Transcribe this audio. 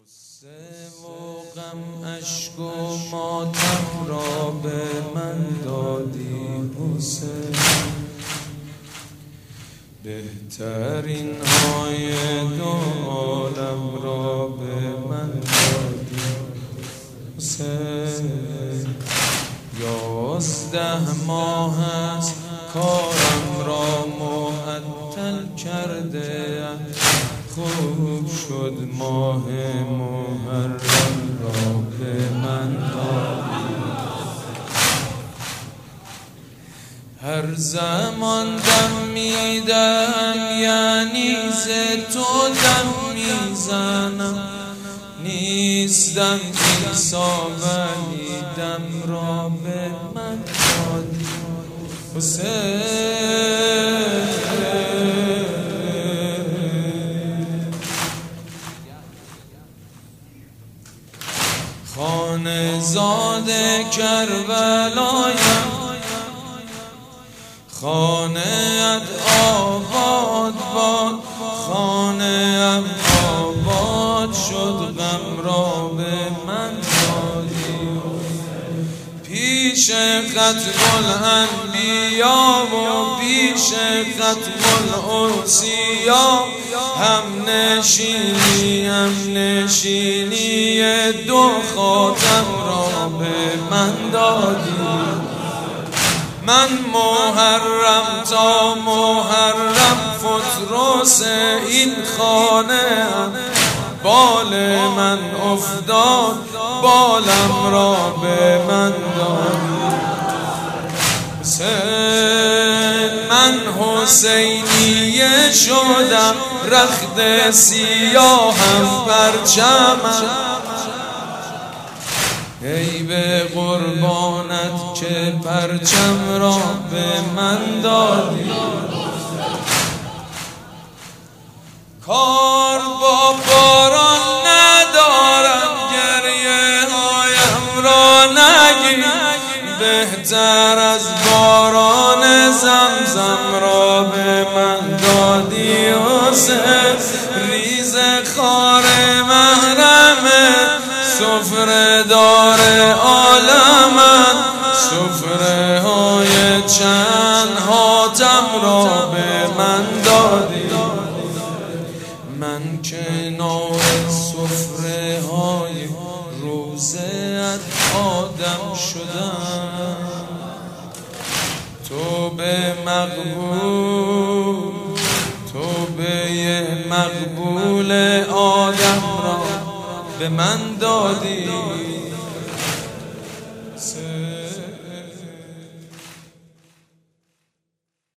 غصه و غم اشک و ماتم را به من دادی حسین، بهترین های دو عالم را به من دادی حسین. 11 ماه است کارم را معطل کرده، خوب شد ماه محرم را به من دادی. هر زمان دم میدم یعنی ز تو دم میزنم، نیستم عیسی ولی دم را به من دادی حسین. خانه‌زاد کربلایم، خانه‌ات آباد باد، خانه‌ام آباد شد، غم را به من دادی. پیش ختم الانبیا و پیش ختم الاوصیا، هم نشینی دو خاتم را به من دادی. من محرم تا محرم فتروس این خانه، بال من افتاد بالم را به من دادی حسین. من حسینیه شدم، رخت سیاهم پرچمم، ای به قربانت که پرچم را به من دادی. کار با باران ندارم، گریه هایم را نگیر، بهتر از باران زمزم را به من دادی حسین. ریز خار محرم سفره دار عالمم، سفره های چند حاتم را به من دادی. من کنار سفره های روزت آدم شدم، تو به مقبول آدم را به من دادی.